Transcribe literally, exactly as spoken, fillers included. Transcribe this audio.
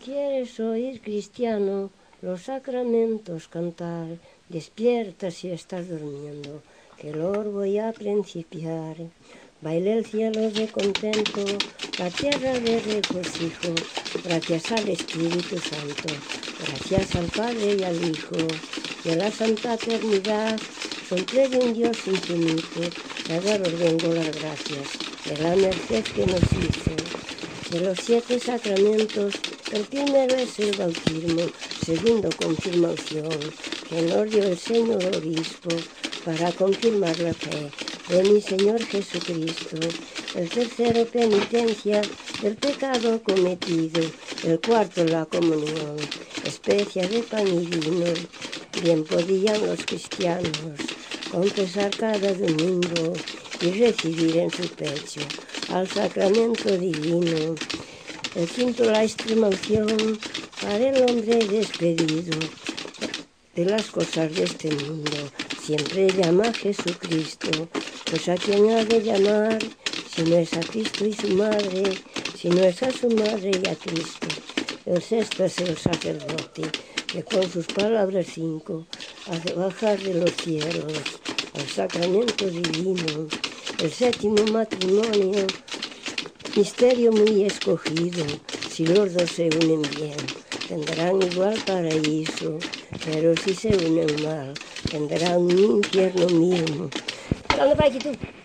quieres oír cristiano los sacramentos cantar, despierta si estás durmiendo, que el orbo ya a principiar. Baile el cielo de contento, la tierra de regocijo, gracias al Espíritu Santo, gracias al Padre y al Hijo, y a la Santa Trinidad, son tres de un Dios infinito, y a daros vengo las gracias de la merced que nos hizo. De los siete sacramentos, el primero es el bautismo, segundo confirmación, que nos dio el Señor Obispo para confirmar la fe de mi Señor Jesucristo. El tercero, penitencia del pecado cometido. El cuarto, la comunión, especia de pan y vino. Bien podían los cristianos confesar cada domingo y recibir en su pecho al sacramento divino. El quinto, la extremaunción para el hombre despedido de las cosas de este mundo. Siempre llama a Jesucristo, pues a quien ha de llamar, si no es a Cristo y su madre, si no es a su madre y a Cristo. El sexto es el sacerdote, que con sus palabras cinco hace bajar de los cielos al sacramento divino. El séptimo, matrimonio, misterio muy escogido, si los dos se unen bien, tendrán igual paraíso, pero si se unen mal, tendrán un infierno mismo. ¿Dónde vas aquí tú?